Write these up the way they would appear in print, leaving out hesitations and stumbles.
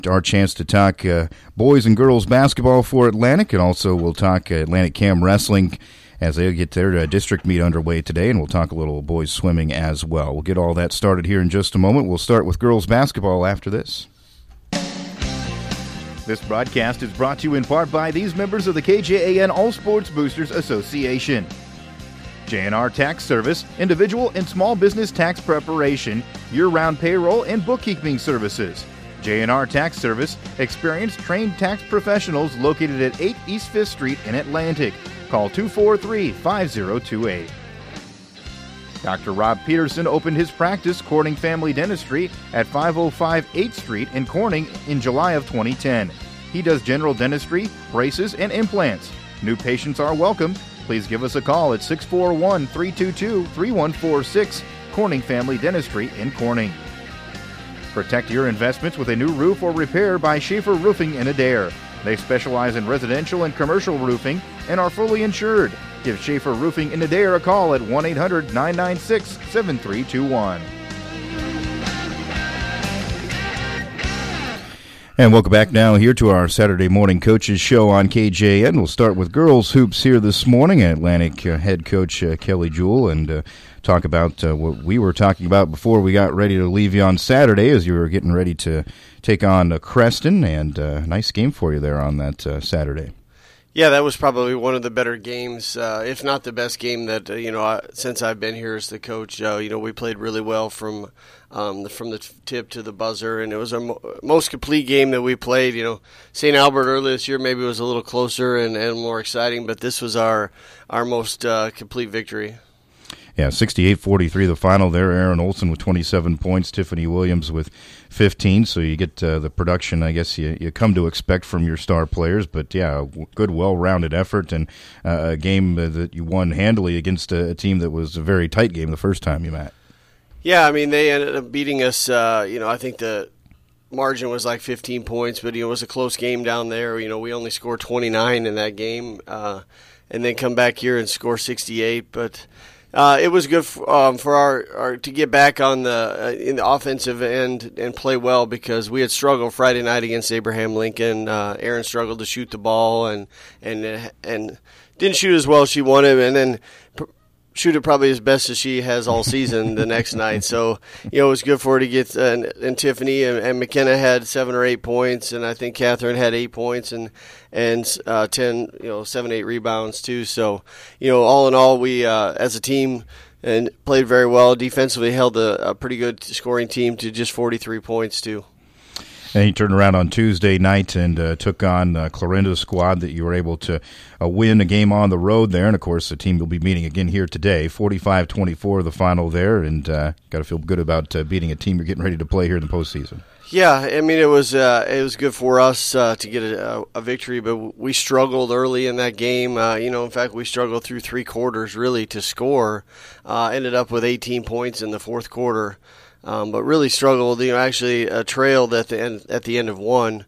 our chance to talk boys and girls basketball for Atlantic, and also we'll talk Atlantic Cam Wrestling as they get their district meet underway today, and we'll talk a little boys swimming as well. We'll get all that started here in just a moment. We'll start with girls basketball after this. This broadcast is brought to you in part by these members of the KJAN All Sports Boosters Association. JNR Tax Service, individual and small business tax preparation, year-round payroll, and bookkeeping services. JNR Tax Service, experienced trained tax professionals located at 8 East 5th Street in Atlantic. Call 243-5028. Dr. Rob Peterson opened his practice, Corning Family Dentistry, at 505 8th Street in Corning in July of 2010. He does general dentistry, braces, and implants. New patients are welcome. Please give us a call at 641-322-3146, Corning Family Dentistry in Corning. Protect your investments with a new roof or repair by Schaefer Roofing in Adair. They specialize in residential and commercial roofing and are fully insured. Give Schaefer Roofing in Adair a call at 1-800-996-7321. And welcome back now here to our Saturday morning coaches show on KJN. We'll start with girls hoops here this morning. Atlantic head coach Kelly Jewell, and talk about what we were talking about before we got ready to leave you on Saturday as you were getting ready to take on Creston, and nice game for you there on that Saturday. Yeah, that was probably one of the better games, if not the best game that since I've been here as the coach. We played really well from the tip to the buzzer, and it was our most complete game that we played. St. Albert earlier this year maybe was a little closer and more exciting, but this was our most complete victory. Yeah, 68-43 the final there. Aaron Olson with 27 points, Tiffany Williams with 15. So you get the production, I guess, you come to expect from your star players. But, yeah, good, well-rounded effort, and a game that you won handily against a team that was a very tight game the first time you met. Yeah, I mean, they ended up beating us. I think the margin was like 15 points, but it was a close game down there. We only scored 29 in that game, and then come back here and score 68. But it was good for our to get back on in the offensive end and play well, because we had struggled Friday night against Abraham Lincoln. Aaron struggled to shoot the ball and didn't shoot as well as she wanted, and then shoot it probably as best as she has all season the next night. So, it was good for her to get, and Tiffany and McKenna had 7 or 8 points, and I think Catherine had 8 points and 10, 7, 8 rebounds too. So, all in all, we, as a team, and played very well. Defensively held a pretty good scoring team to just 43 points too. And you turned around on Tuesday night and took on Clarinda's squad that you were able to win a game on the road there. And, of course, the team will be meeting again here today. 45-24 the final there, and got to feel good about beating a team you're getting ready to play here in the postseason. Yeah, I mean, it was good for us to get a victory, but we struggled early in that game. In fact, we struggled through 3 quarters really to score. Ended up with 18 points in the fourth quarter. But really struggled. Actually trailed at the end of one,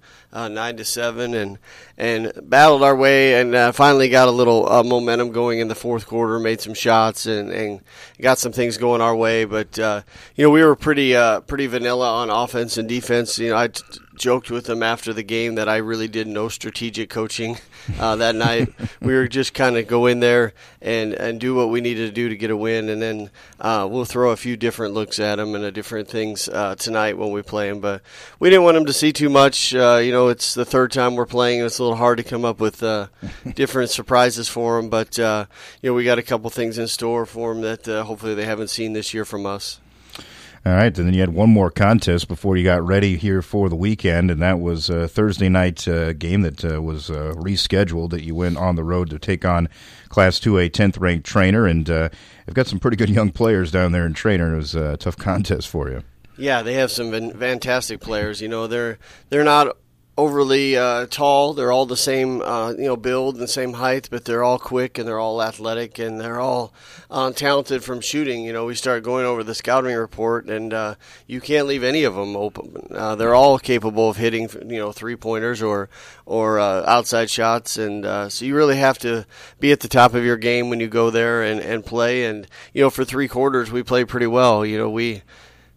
9-7, and battled our way, and finally got a little momentum going in the fourth quarter. Made some shots and got some things going our way. But we were pretty vanilla on offense and defense. I joked with them after the game that I really did no strategic coaching that night. We were just kind of go in there and do what we needed to do to get a win, and then we'll throw a few different looks at them and different things tonight when we play them. But we didn't want them to see too much. It's the third time we're playing. It's a little hard to come up with different surprises for them. But we got a couple things in store for them that hopefully they haven't seen this year from us. All right, and then you had one more contest before you got ready here for the weekend, and that was a Thursday night game that was rescheduled, that you went on the road to take on Class 2A 10th-ranked Trainer, and they've got some pretty good young players down there in Trainer. It was a tough contest for you. Yeah, they have some fantastic players. They're not overly tall. They're all the same, build and same height, but they're all quick and they're all athletic and they're all talented from shooting. We start going over the scouting report, and you can't leave any of them open. They're all capable of hitting, 3-pointers or outside shots, and so you really have to be at the top of your game when you go there and play. And for 3 quarters, we played pretty well. We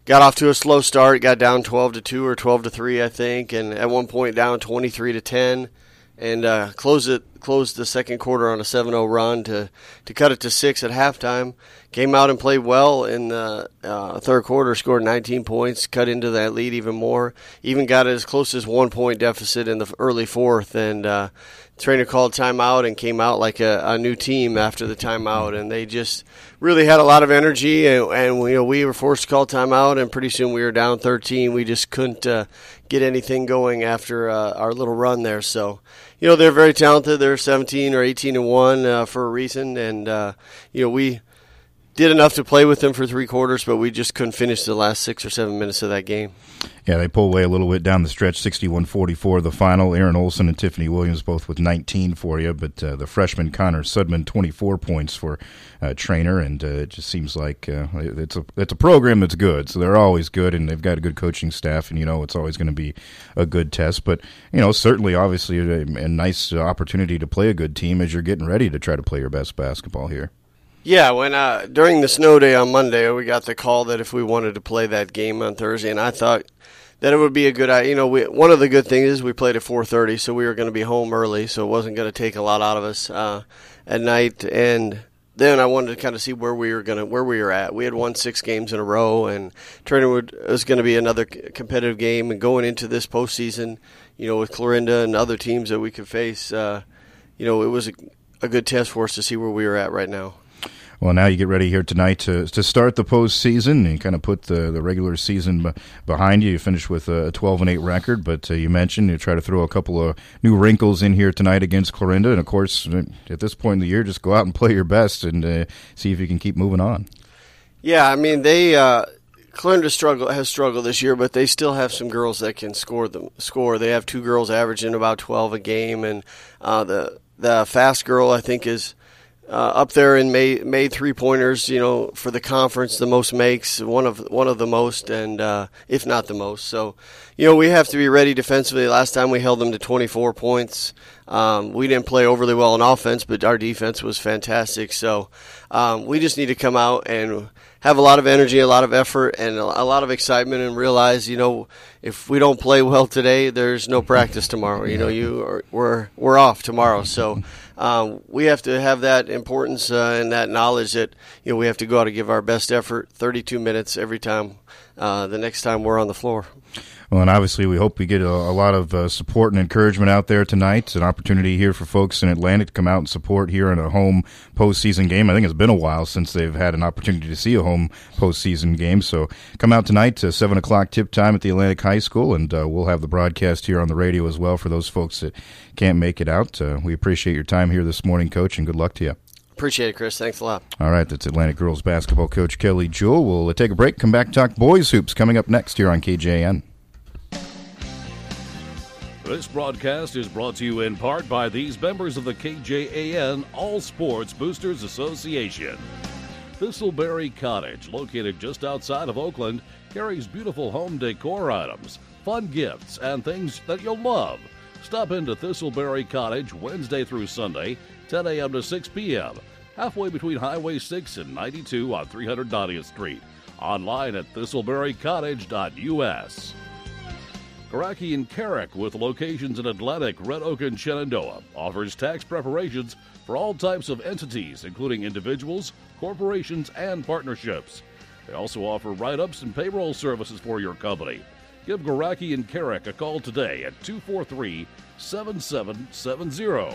got off to a slow start, got down 12-2 or 12-3, I think, and at one point down 23-10, and closed the second quarter on a 7-0 run to cut it to 6 at halftime. Came out and played well in the third quarter, scored 19 points, cut into that lead even more, even got as close as 1 point deficit in the early fourth, and trainer called timeout and came out like a new team after the timeout, and they just really had a lot of energy, and we were forced to call timeout, and pretty soon we were down 13. We just couldn't get anything going after our little run there. So, they're very talented. They're 17 or 18-1 for a reason, and we did enough to play with them for three quarters, but we just couldn't finish the last 6 or 7 minutes of that game. Yeah, they pulled away a little bit down the stretch, 61-44 the final. Aaron Olson and Tiffany Williams both with 19 for you, but the freshman Connor Sudman, 24 points for trainer, and it just seems like it's a program that's good, so they're always good, and they've got a good coaching staff, and it's always going to be a good test, but certainly obviously a nice opportunity to play a good team as you're getting ready to try to play your best basketball here. Yeah, when during the snow day on Monday, we got the call that if we wanted to play that game on Thursday, and I thought that it would be a good idea. One of the good things is we played at 4:30, so we were going to be home early, so it wasn't going to take a lot out of us at night. And then I wanted to kind of see where we were at. We had won 6 games in a row, and Trainerwood was going to be another competitive game. And going into this postseason, with Clarinda and other teams that we could face, it was a good test for us to see where we were at right now. Well, now you get ready here tonight to start the postseason and kind of put the regular season behind you. You finish with a 12-8 record, but you mentioned you try to throw a couple of new wrinkles in here tonight against Clarinda. And, of course, at this point in the year, just go out and play your best and see if you can keep moving on. Yeah, I mean, Clarinda has struggled this year, but they still have some girls that can score. They have 2 girls averaging about 12 a game, and the fast girl, I think, is up there and made 3-pointers, for the conference, the most makes, one of the most, and if not the most. So, we have to be ready defensively. Last time we held them to 24 points. We didn't play overly well in offense, but our defense was fantastic. So, we just need to come out and have a lot of energy, a lot of effort, and a lot of excitement, and realize, if we don't play well today, there's no practice tomorrow. We're off tomorrow. So we have to have that importance and that knowledge that we have to go out and give our best effort, 32 minutes every time. The next time we're on the floor. Well, and obviously we hope we get a lot of support and encouragement out there tonight. It's an opportunity here for folks in Atlanta to come out and support here in a home postseason game. I think it's been a while since they've had an opportunity to see a home postseason game. So come out tonight to 7 o'clock tip time at the Atlantic High School, and we'll have the broadcast here on the radio as well for those folks that can't make it out. We appreciate your time here this morning, Coach, and good luck to you. Appreciate it, Chris. Thanks a lot. All right, that's Atlantic girls basketball coach Kelly Jewell. We'll take a break, come back, talk boys hoops coming up next here on KJAN. This broadcast is brought to you in part by these members of the KJAN All Sports Boosters Association. Thistleberry Cottage, located just outside of Oakland, carries beautiful home decor items, fun gifts, and things that you'll love. Stop into Thistleberry Cottage Wednesday through Sunday, 10 a.m. to 6 p.m., halfway between Highway 6 and 92 on 390th Street. Online at thistleberrycottage.us. Garaki & Carrick, with locations in Atlantic, Red Oak, and Shenandoah, offers tax preparations for all types of entities, including individuals, corporations, and partnerships. They also offer write-ups and payroll services for your company. Give Garaki & Carrick a call today at 243-7770.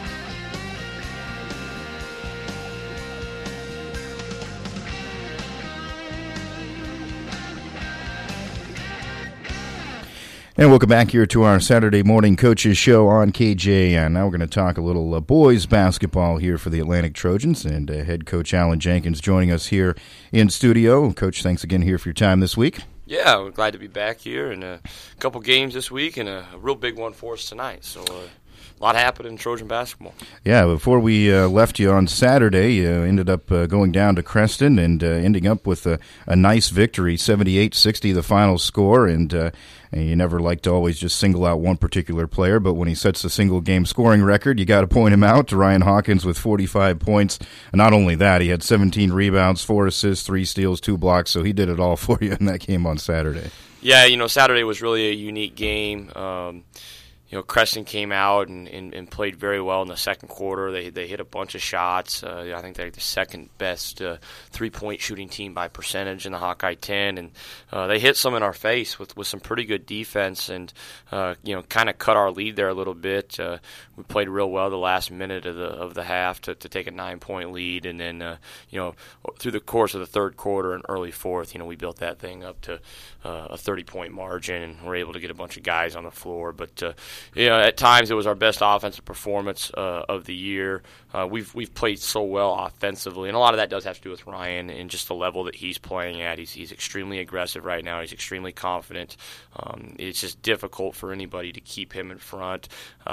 And welcome back here to our Saturday morning coaches show on KJAN. Now we're going to talk a little boys basketball here for the Atlantic Trojans, and head coach Alan Jenkins joining us here in studio. Coach, thanks again here for your time this week. Yeah, we're glad to be back here, and a couple games this week and a real big one for us tonight. So a lot happened in Trojan basketball. Yeah, before we left you on Saturday, you ended up going down to Creston and ending up with a nice victory, 78-60 the final score, and you never like to always just single out one particular player, but when he sets the single-game scoring record, you got to point him out. Ryan Hawkins with 45 points. And not only that, he had 17 rebounds, 4 assists, 3 steals, 2 blocks, so he did it all for you in that game on Saturday. Yeah, Saturday was really a unique game. Creston came out and played very well in the second quarter. They hit a bunch of shots. I think they're the second best three-point shooting team by percentage in the Hawkeye 10, and they hit some in our face with some pretty good defense and kind of cut our lead there a little bit. We played real well the last minute of the half to take a 9-point lead, and then through the course of the third quarter and early fourth, we built that thing up to a 30-point margin, and were able to get a bunch of guys on the floor, but. At times it was our best offensive performance of the year. We've played so well offensively, and a lot of that does have to do with Ryan and just the level that he's playing at. He's extremely aggressive right now. He's extremely confident. It's just difficult for anybody to keep him in front.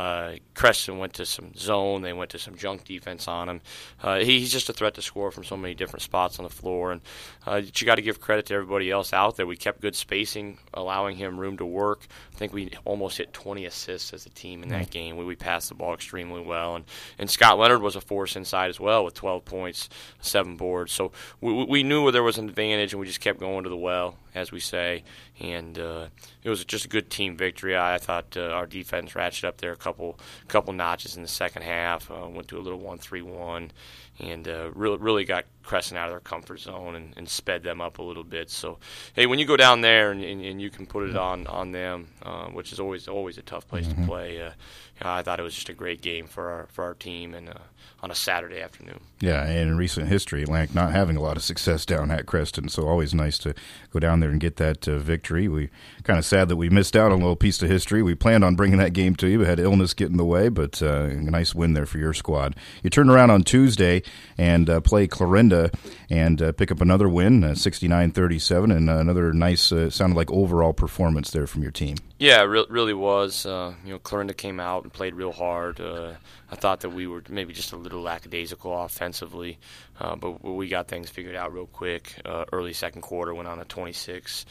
Creston went to some zone. They went to some junk defense on him. He's just a threat to score from so many different spots on the floor, and you got to give credit to everybody else out there. We kept good spacing, allowing him room to work. I think we almost hit 20 assists as a team in that game. We passed the ball extremely well, and Scott Leonard was a force inside as well with 12 points, 7 boards. So we knew there was an advantage, and we just kept going to the well, as we say, and it was just a good team victory. I thought our defense ratcheted up there a couple notches in the second half, went to a little 1-3-1, and really got Creston out of their comfort zone and sped them up a little bit. So, hey, when you go down there and you can put it on them, which is always a tough place to play, I thought it was just a great game for our team and on a Saturday afternoon. Yeah, and in recent history, Atlantic not having a lot of success down at Creston, so always nice to go down there and get that victory. We kind of sad that we missed out on a little piece of history. We planned on bringing that game to you, but had illness get in the way, but a nice win there for your squad. You turn around on Tuesday and play Clarinda and pick up another win, 69-37, and another nice, sounded like overall performance there from your team. Yeah, it really was. Clarinda came out and played real hard. I thought that we were maybe just a little lackadaisical offensively, but we got things figured out real quick. Early second quarter, went on a 26-4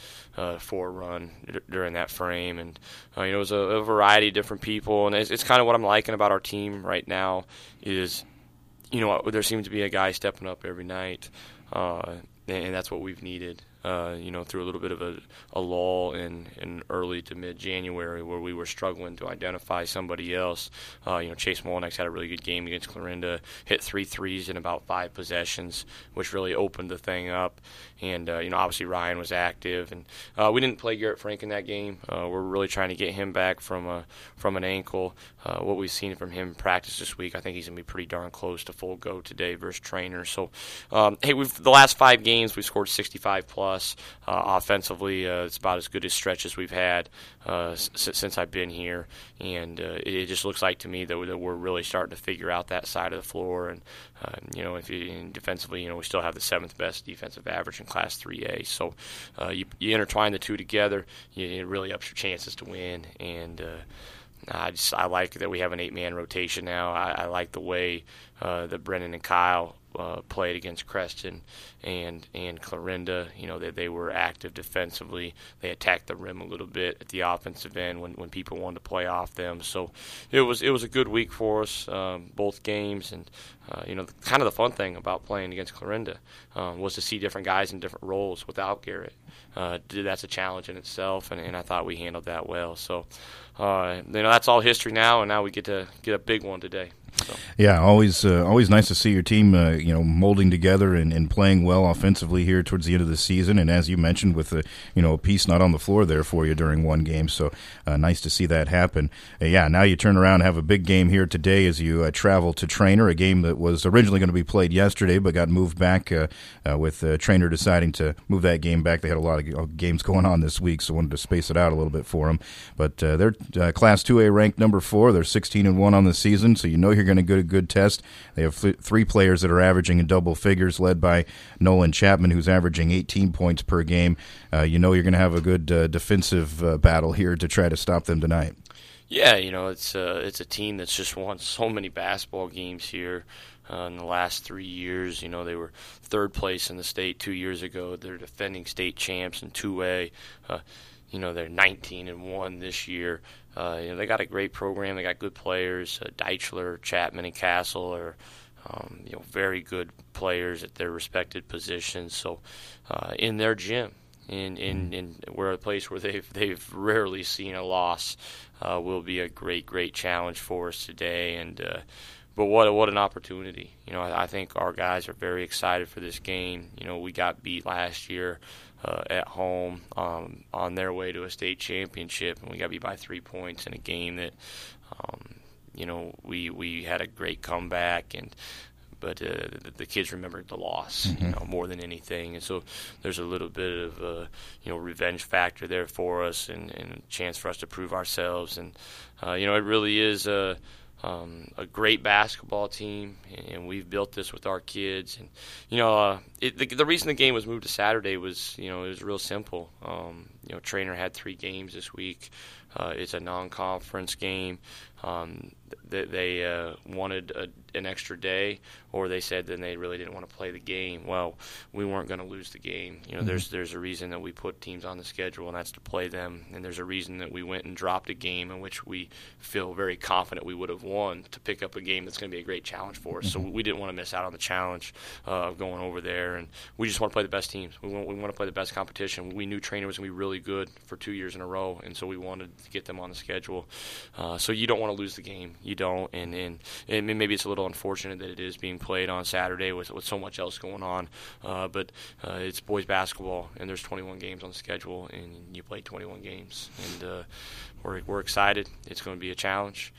run during that frame, and it was a variety of different people, and it's kind of what I'm liking about our team right now is, there seems to be a guy stepping up every night, and that's what we've needed. Through a little bit of a lull in early to mid-January where we were struggling to identify somebody else. Chase Molinex had a really good game against Clarinda, hit 3 threes in about 5 possessions, which really opened the thing up. And, obviously Ryan was active. And we didn't play Garrett Frank in that game. We're really trying to get him back from an ankle. What we've seen from him in practice this week, I think he's going to be pretty darn close to full go today versus Trainer. So, the last 5 games we've scored 65+. Offensively, it's about as good a stretch as we've had since I've been here, and it just looks like to me that we're really starting to figure out that side of the floor. And defensively, we still have the 7th best defensive average in Class 3A. So you intertwine the two together, it really ups your chances to win. And I like that we have an 8-man rotation now. I like the way that Brennan and Kyle played against Creston and Clarinda. They were active defensively. They attacked the rim a little bit at the offensive end when people wanted to play off them. So it was a good week for us, both games. And kind of the fun thing about playing against Clarinda was to see different guys in different roles without Garrett. That's a challenge in itself, and I thought we handled that well. So that's all history now, and now we get to get a big one today. So. Yeah, always nice to see your team, molding together and playing well offensively here towards the end of the season. And as you mentioned, with a piece not on the floor there for you during one game, so nice to see that happen. Now you turn around and have a big game here today as you travel to Trainer, a game that was originally going to be played yesterday but got moved back with Trainer deciding to move that game back. They had a lot of games going on this week, so wanted to space it out a little bit for them. But they're Class 2A ranked number 4. They're 16-1 on the season, so you're going to get a good test. They have 3 players that are averaging in double figures, led by Nolan Chapman, who's averaging 18 points per game. You're going to have a good defensive battle here to try to stop them tonight. Yeah, it's a team that's just won so many basketball games here in the last 3 years. They were third place in the state 2 years ago. They're defending state champs in 2A. They're 19-1 this year. They got a great program. They got good players. Deichler, Chapman, and Castle are very good players at their respected positions. So in their gym, in we're a place where they've rarely seen a loss, will be a great challenge for us today. And but what an opportunity! I think our guys are very excited for this game. We got beat last year at home on their way to a state championship, and we got beat by 3 points in a game that we had a great comeback, but the kids remembered the loss, more than anything. And so there's a little bit of revenge factor there for us, and a chance for us to prove ourselves. And it really is a great basketball team, and we've built this with our kids. And the reason the game was moved to Saturday was it was real simple. Trainer had 3 games this week. It's a non-conference game. They wanted an extra day, or they said then they really didn't want to play the game. Well, we weren't going to lose the game. There's a reason that we put teams on the schedule, and that's to play them. And there's a reason that we went and dropped a game in which we feel very confident we would have won, to pick up a game that's going to be a great challenge for us. So we didn't want to miss out on the challenge of going over there, and we just want to play the best teams. We want to play the best competition. We knew Trainer was going to be really good for 2 years in a row, and so we wanted to get them on the schedule. So you don't want to lose the game. You don't, and maybe it's a little unfortunate that it is being played on Saturday with so much else going on, but it's boys basketball, and there's 21 games on the schedule, and you play 21 games, and we're excited. It's going to be a challenge.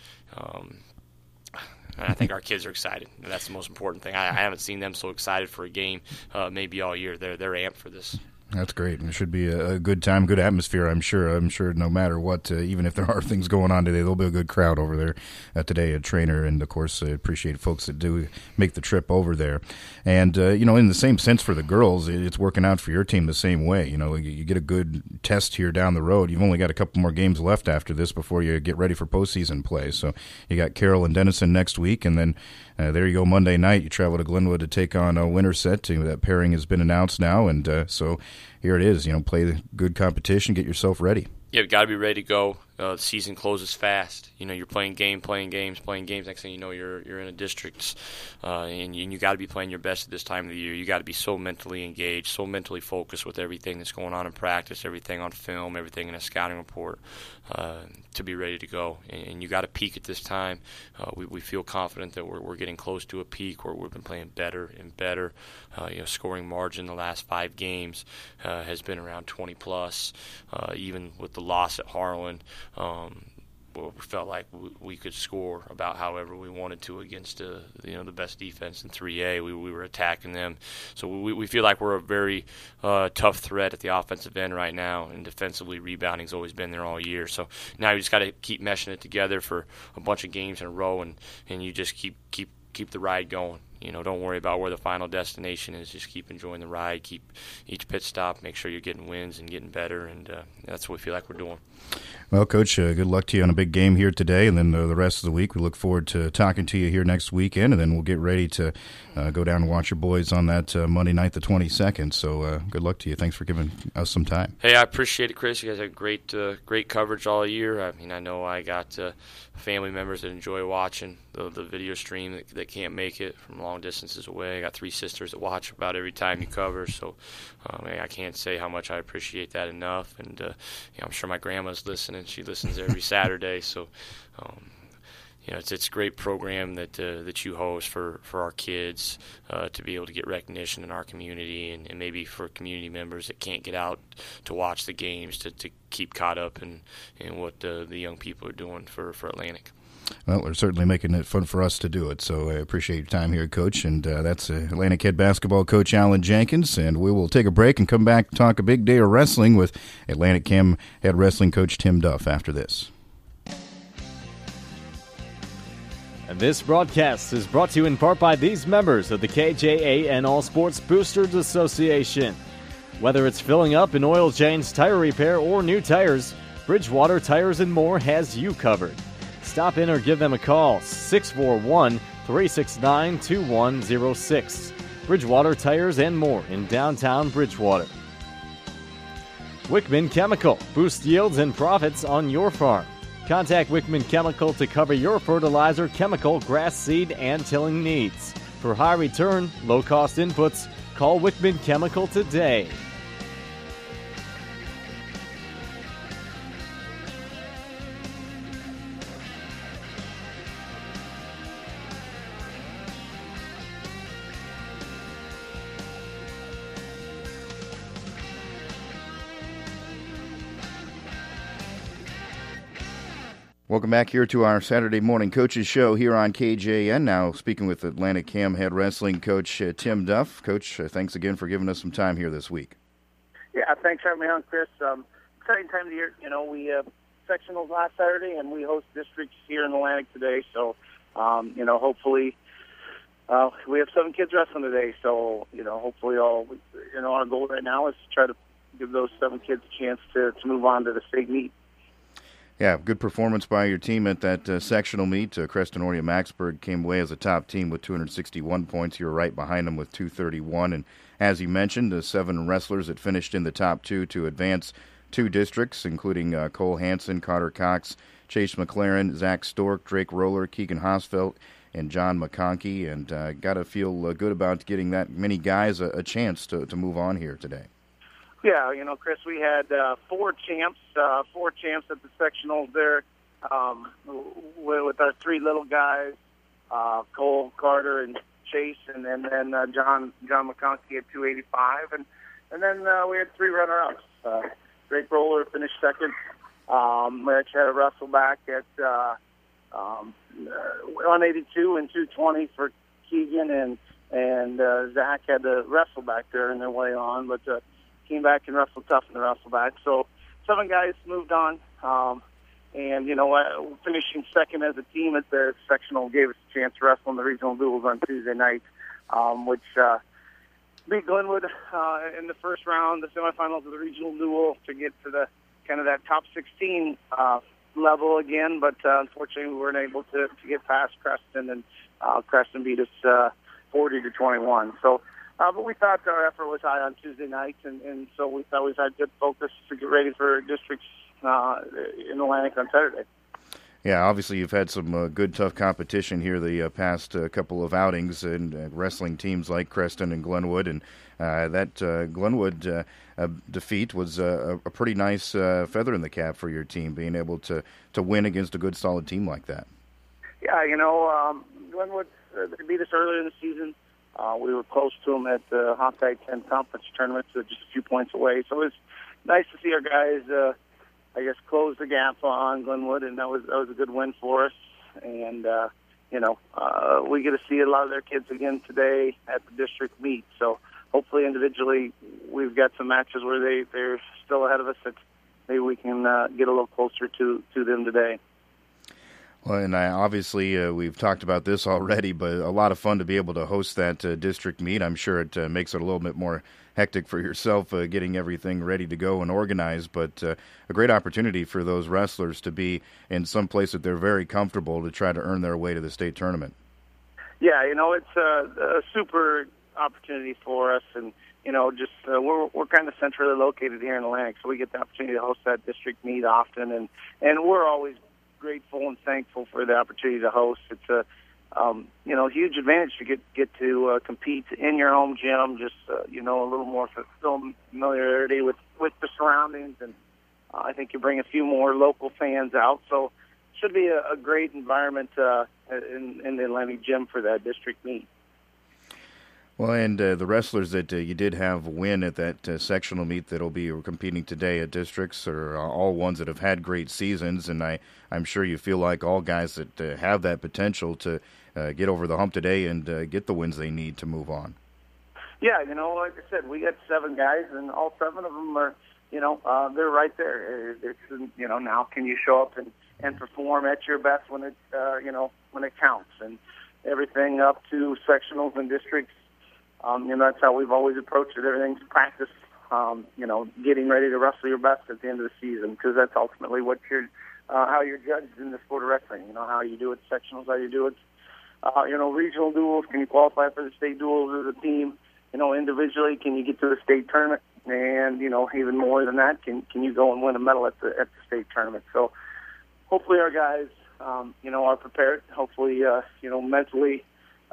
And I think our kids are excited. That's the most important thing. I haven't seen them so excited for a game maybe all year. They're amped for this. That's great. It should be a good time, good atmosphere, I'm sure. No matter what, even if there are things going on today, there'll be a good crowd over there today at Trainer. And, of course, I appreciate folks that do make the trip over there. And, in the same sense for the girls, it's working out for your team the same way. You get a good test here down the road. You've only got a couple more games left after this before you get ready for postseason play. So you got Carroll and Denison next week, and then there you go Monday night. You travel to Glenwood to take on Winterset. That pairing has been announced now, and so here it is. Play the good competition, get yourself ready. Yeah, we've got to be ready to go. The season closes fast. You're playing games. Next thing you know, you're in a district, and you got to be playing your best at this time of the year. You got to be so mentally engaged, so mentally focused with everything that's going on in practice, everything on film, everything in a scouting report, to be ready to go. And you got to peak at this time. We feel confident that we're getting close to a peak where we've been playing better and better. Scoring margin the last 5 games has been around 20 plus, even with the loss at Harlan. We felt like we could score about however we wanted to against the best defense in 3A. We were attacking them, so we feel like we're a very tough threat at the offensive end right now, and defensively rebounding's always been there all year. So now you just got to keep meshing it together for a bunch of games in a row, and you just keep the ride going. Don't worry about where the final destination is. Just keep enjoying the ride. Keep each pit stop. Make sure you're getting wins and getting better, and that's what we feel like we're doing. Well, Coach, good luck to you on a big game here today, and then the rest of the week. We look forward to talking to you here next weekend, and then we'll get ready to go down and watch your boys on that Monday night, the 22nd. So good luck to you. Thanks for giving us some time. Hey, I appreciate it, Chris. You guys have great coverage all year. I mean, I know I got family members that enjoy watching the video stream that can't make it from long distances away. I got 3 sisters that watch about every time you cover, so I can't say how much I appreciate that enough. And I'm sure my grandma's listening. She listens every Saturday, so it's a great program that you host for our kids to be able to get recognition in our community, and maybe for community members that can't get out to watch the games to keep caught up in what the young people are doing for Atlantic. Well, we're certainly making it fun for us to do it, so I appreciate your time here, Coach. And that's Atlantic head basketball coach Alan Jenkins, and we will take a break and come back and talk a big day of wrestling with Atlantic Chem head wrestling coach Tim Duff after this. And this broadcast is brought to you in part by these members of the KJAN All Sports Boosters Association. Whether it's filling up an oil change, tire repair, or new tires, Bridgewater Tires and More has you covered. Stop in or give them a call, 641-369-2106. Bridgewater Tires and More in downtown Bridgewater. Wickman Chemical. Boost yields and profits on your farm. Contact Wickman Chemical to cover your fertilizer, chemical, grass seed, and tilling needs. For high return, low-cost inputs, call Wickman Chemical today. Welcome back here to our Saturday morning coaches show here on KJN. Now speaking with Atlantic Cam head wrestling coach Tim Duff. Coach, thanks again for giving us some time here this week. Yeah, thanks for having me on, Chris. Exciting time of the year. We sectionals last Saturday, and we host districts here in Atlantic today. So, hopefully we have 7 kids wrestling today. So, hopefully our goal right now is to try to give those 7 kids a chance to move on to the state meet. Yeah, good performance by your team at that sectional meet. Creston Oriole Maxburg came away as a top team with 261 points. You were right behind them with 231. And as you mentioned, the 7 wrestlers that finished in the top 2 to advance 2 districts, including Cole Hansen, Carter Cox, Chase McLaren, Zach Stork, Drake Roller, Keegan Hosfeld, and John McConkey. And got to feel good about getting that many guys a chance to move on here today. Yeah, Chris, we had 4 champs at the sectionals there with our 3 little guys, Cole, Carter, and Chase, and then John McConkey at 285, and then we had 3 runner-ups. Drake Roller finished second. We actually had a wrestle back at 182 and 220 for Keegan, and Zach had to wrestle back there in their way on, but came back and wrestled tough in the wrestle back. So 7 guys moved on. And, finishing second as a team at the sectional gave us a chance to wrestle in the regional duels on Tuesday night, which beat Glenwood in the first round, the semifinals of the regional duel, to get to the kind of that top 16 level again. But unfortunately, we weren't able to get past Creston, and Creston beat us 40-21. So, but we thought our effort was high on Tuesday night, and so we thought we had good focus to get ready for districts in Atlantic on Saturday. Yeah, obviously you've had some good, tough competition here the past couple of outings, and wrestling teams like Creston and Glenwood, and that Glenwood defeat was a pretty nice feather in the cap for your team, being able to win against a good, solid team like that. Yeah, Glenwood, they beat us earlier in the season. We were close to them at the Hawkeye 10 conference tournament, so just a few points away. So it was nice to see our guys, close the gap on Glenwood, and that was a good win for us. And we get to see a lot of their kids again today at the district meet. So hopefully, individually, we've got some matches where they're still ahead of us that maybe we can get a little closer to them today. Well, and obviously we've talked about this already, but a lot of fun to be able to host that district meet. I'm sure it makes it a little bit more hectic for yourself getting everything ready to go and organized, but a great opportunity for those wrestlers to be in some place that they're very comfortable to try to earn their way to the state tournament. Yeah, it's a super opportunity for us, and we're kind of centrally located here in Atlantic, so we get the opportunity to host that district meet often, and we're always grateful and thankful for the opportunity to host. It's a huge advantage to get to compete in your home gym, just a little more familiarity with the surroundings, and I think you bring a few more local fans out, so it should be a great environment in the Atlantic gym for that district meet. Well, and the wrestlers that you did have win at that sectional meet that'll be competing today at districts are all ones that have had great seasons, and I'm sure you feel like all guys that have that potential to get over the hump today and get the wins they need to move on. Yeah, like I said, we got 7 guys, and all 7 of them are, they're right there. It's, now can you show up and perform at your best when it counts, and everything up to sectionals and districts. That's how we've always approached it. Everything's practice getting ready to wrestle your best at the end of the season, because that's ultimately what how you're judged in the sport of wrestling. How you do it sectionals, how you do it, regional duels. Can you qualify for the state duels as a team? Individually, can you get to the state tournament? And, even more than that, can you go and win a medal at the state tournament? So hopefully our guys, are prepared. Hopefully, mentally,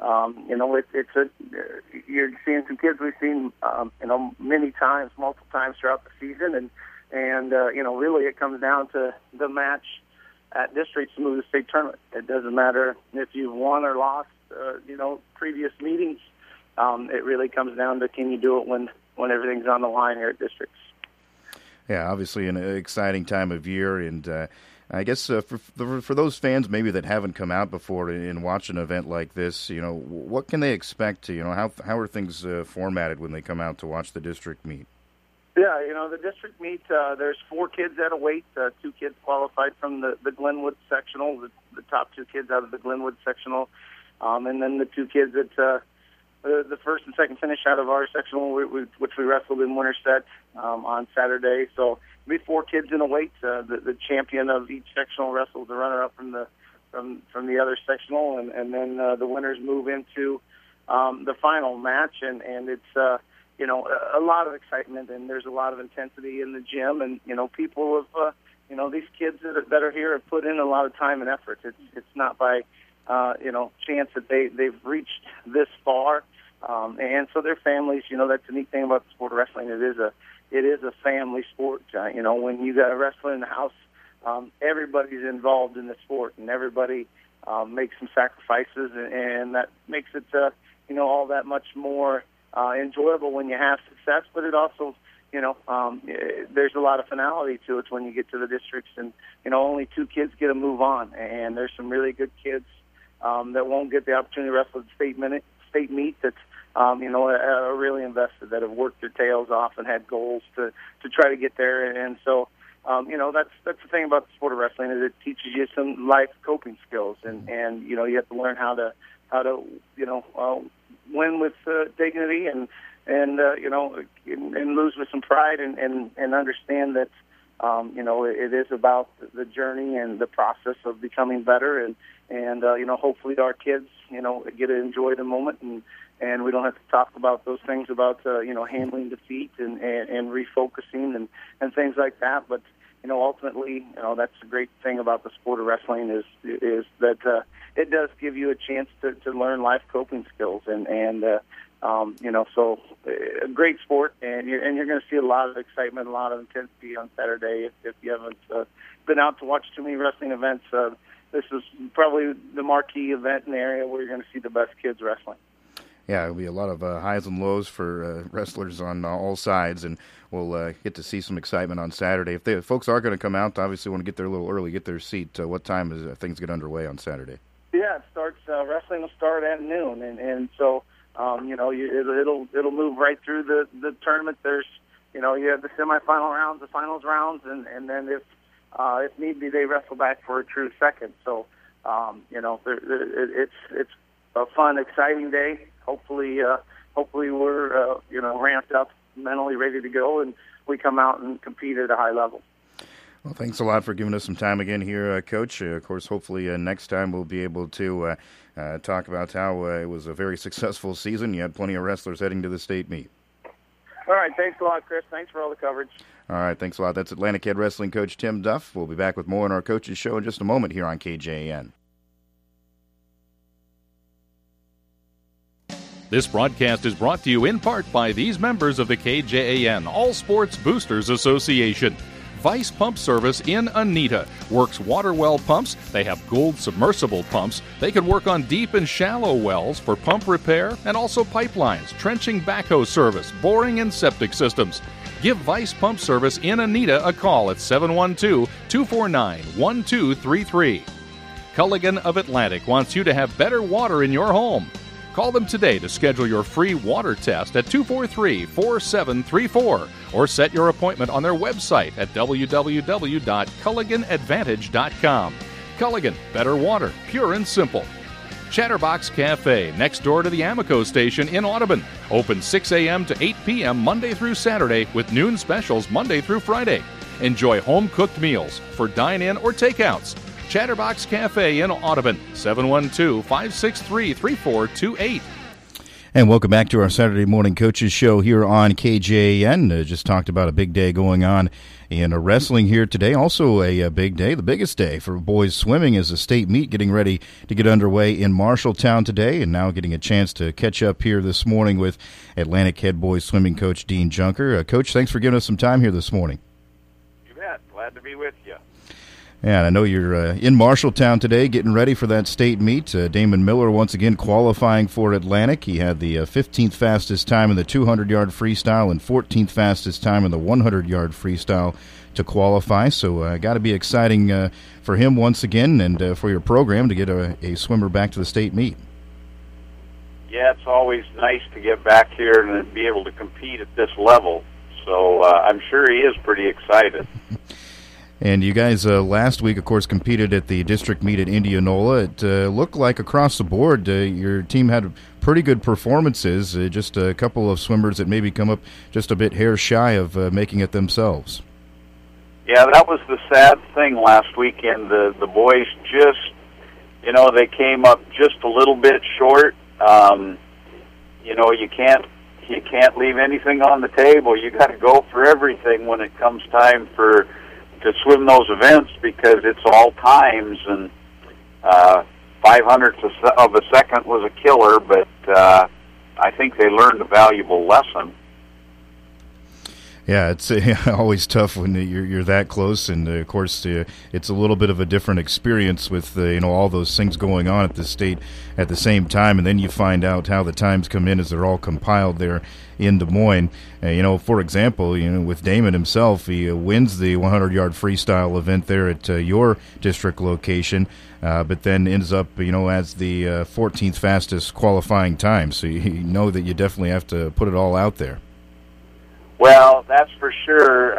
you're seeing some kids we've seen, many times, multiple times throughout the season. And really it comes down to the match at districts to move to the state tournament. It doesn't matter if you've won or lost, previous meetings. It really comes down to, can you do it when everything's on the line here at districts? Yeah, obviously an exciting time of year, and I guess for those fans maybe that haven't come out before and watch an event like this, what can they expect? How are things formatted when they come out to watch the district meet? Yeah, the district meet, there's 4 kids at a weight. 2 kids qualified from the Glenwood sectional, the top 2 kids out of the Glenwood sectional, and then the 2 kids that the first and second finish out of our sectional, which we wrestled in Winterset on Saturday. So it'll be 4 kids in a weight. The champion of each sectional wrestles the runner-up from the other sectional, and then the winners move into the final match, and it's a lot of excitement, and there's a lot of intensity in the gym, and people have these kids that are here have put in a lot of time and effort. It's not by chance that they've reached this far, and so their families. That's the neat thing about the sport of wrestling. It is a family sport. When you got a wrestler in the house, everybody's involved in the sport, and everybody makes some sacrifices, and that makes it all that much more enjoyable when you have success. But it also there's a lot of finality to it when you get to the districts, and only 2 kids get to move on, and there's some really good kids that won't get the opportunity to wrestle at the state meet that are really invested, that have worked their tails off and had goals to try to get there. And so that's the thing about the sport of wrestling, is it teaches you some life coping skills, and you have to learn how to win with dignity and lose with some pride, and understand that it is about the journey and the process of becoming better, and hopefully our kids get to enjoy the moment, and we don't have to talk about those things about handling defeat and refocusing and things like that. But ultimately, that's the great thing about the sport of wrestling is that it does give you a chance to learn life coping skills, and so a great sport, and you're going to see a lot of excitement, a lot of intensity on Saturday. If you haven't been out to watch too many wrestling events, this is probably the marquee event in the area where you're going to see the best kids wrestling. Yeah, it'll be a lot of highs and lows for wrestlers on all sides, and we'll get to see some excitement on Saturday. If folks are going to come out, obviously want to get there a little early, get their seat. What time does things get underway on Saturday? Yeah, it starts. Wrestling will start at noon, and so it'll move right through the tournament. There's you have the semifinal rounds, the finals rounds, and then if need be, they wrestle back for a true second. So it's a fun, exciting day. Hopefully we're ramped up, mentally ready to go, and we come out and compete at a high level. Well, thanks a lot for giving us some time again here, Coach. Of course, hopefully next time we'll be able to talk about how it was a very successful season. You had plenty of wrestlers heading to the state meet. All right, thanks a lot, Chris. Thanks for all the coverage. All right, thanks a lot. That's Atlantic Head Wrestling coach Tim Duff. We'll be back with more on our Coaches Show in just a moment here on KJAN. This broadcast is brought to you in part by these members of the KJAN All Sports Boosters Association. Vice Pump Service in Anita works water well pumps. They have gold submersible pumps. They can work on deep and shallow wells for pump repair, and also pipelines, trenching backhoe service, boring, and septic systems. Give Vice Pump Service in Anita a call at 712-249-1233. Culligan of Atlantic wants you to have better water in your home. Call them today to schedule your free water test at 243-4734 or set your appointment on their website at www.culliganadvantage.com. Culligan, better water, pure and simple. Chatterbox Cafe, next door to the Amoco station in Audubon. Open 6 a.m. to 8 p.m. Monday through Saturday with noon specials Monday through Friday. Enjoy home-cooked meals for dine-in or takeouts. Chatterbox Cafe in Audubon, 712-563-3428. And welcome back to our Saturday Morning Coaches Show here on KJAN. Just talked about a big day going on in wrestling here today. Also a big day, the biggest day for boys swimming, is a state meet getting ready to get underway in Marshalltown today, and now getting a chance to catch up here this morning with Atlantic head boys swimming coach Dean Junker. Coach, thanks for giving us some time here this morning. You bet. Glad to be with you. Yeah, and I know you're in Marshalltown today getting ready for that state meet. Damon Miller once again qualifying for Atlantic. He had the 15th fastest time in the 200-yard freestyle and 14th fastest time in the 100-yard freestyle to qualify. So got to be exciting for him once again, and for your program to get a swimmer back to the state meet. Yeah, it's always nice to get back here and be able to compete at this level. So I'm sure he is pretty excited. And you guys last week, of course, competed at the district meet at Indianola. It looked like across the board your team had pretty good performances, just a couple of swimmers that maybe come up just a bit hair shy of making it themselves. Yeah, that was the sad thing last weekend. The boys just, they came up just a little bit short. You can't leave anything on the table. You got to go for everything when it comes time to swim those events, because it's all times, and 500ths of a second was a killer, but I think they learned a valuable lesson. Yeah, it's always tough when you're that close, and of course it's a little bit of a different experience with all those things going on at the state at the same time, and then you find out how the times come in as they're all compiled there in Des Moines. For example, with Damon himself, he wins the 100-yard freestyle event there at your district location, but then ends up as the 14th fastest qualifying time. So you know that you definitely have to put it all out there. Well, that's for sure.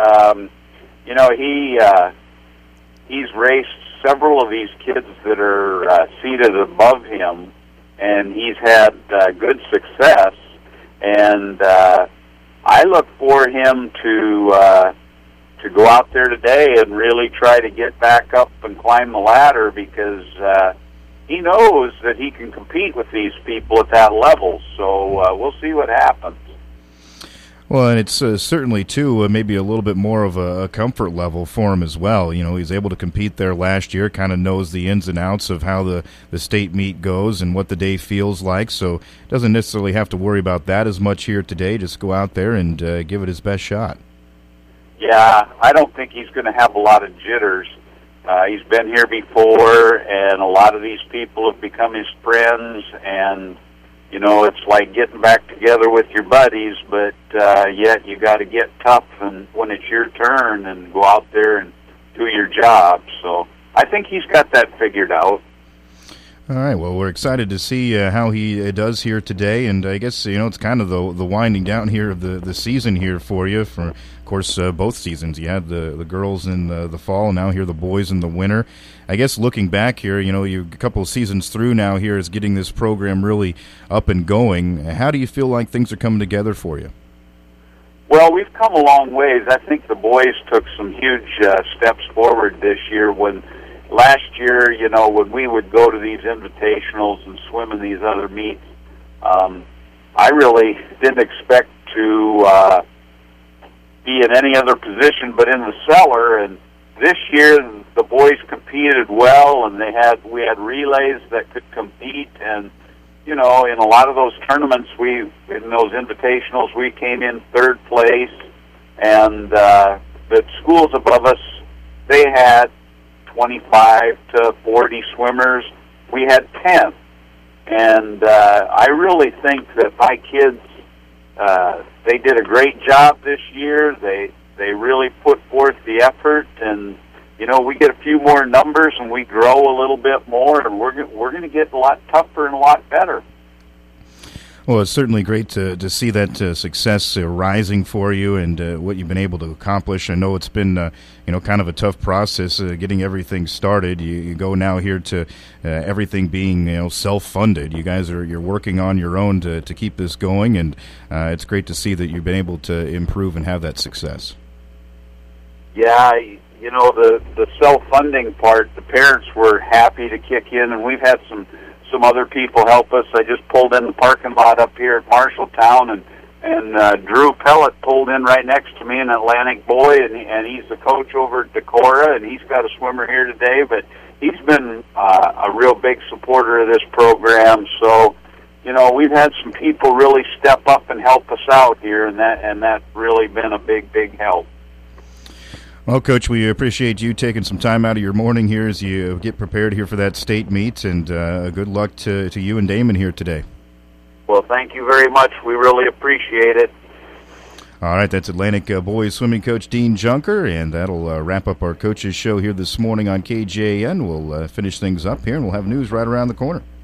He's raced several of these kids that are seated above him, and he's had good success. And I look for him to go out there today and really try to get back up and climb the ladder, because he knows that he can compete with these people at that level. So we'll see what happens. Well, and it's certainly, too, maybe a little bit more of a comfort level for him as well. He's able to compete there last year, kind of knows the ins and outs of how the state meet goes and what the day feels like, so doesn't necessarily have to worry about that as much here today. Just go out there and give it his best shot. Yeah, I don't think he's going to have a lot of jitters. He's been here before, and a lot of these people have become his friends, and it's like getting back together with your buddies, but yet you got to get tough and when it's your turn and go out there and do your job. So I think he's got that figured out. All right, well, we're excited to see how he does here today, and I guess, it's kind of the winding down here of the season here for you. For, of course, both seasons. You had the girls in the fall, and now here the boys in the winter. I guess looking back here, you're a couple of seasons through now here is getting this program really up and going. How do you feel like things are coming together for you? Well, we've come a long ways. I think the boys took some huge steps forward this year. Last year, when we would go to these invitationals and swim in these other meets, I really didn't expect to be in any other position but in the cellar. And this year, the boys competed well, and we had relays that could compete. And in a lot of those tournaments, in those invitationals, we came in third place. And the schools above us, they had 25 to 40 swimmers. We had 10. And I really think that my kids, they did a great job this year. They really put forth the effort, and we get a few more numbers and we grow a little bit more, and we're going to get a lot tougher and a lot better. Well, it's certainly great to see that success rising for you and what you've been able to accomplish. I know it's been kind of a tough process getting everything started. You go now here to everything being self-funded. You guys you're working on your own to keep this going, and it's great to see that you've been able to improve and have that success. Yeah, the self-funding part, the parents were happy to kick in, and we've had some other people help us. I just pulled in the parking lot up here at Marshalltown, and Drew Pellet pulled in right next to me, an Atlantic boy, and he's the coach over at Decorah, and he's got a swimmer here today, but he's been a real big supporter of this program. So, we've had some people really step up and help us out here, and that's really been a big help. Well, Coach, we appreciate you taking some time out of your morning here as you get prepared here for that state meet, and good luck to you and Damon here today. Well, thank you very much. We really appreciate it. All right, that's Atlantic boys swimming coach Dean Junker, and that'll wrap up our coaches show here this morning on KJAN. We'll finish things up here, and we'll have news right around the corner.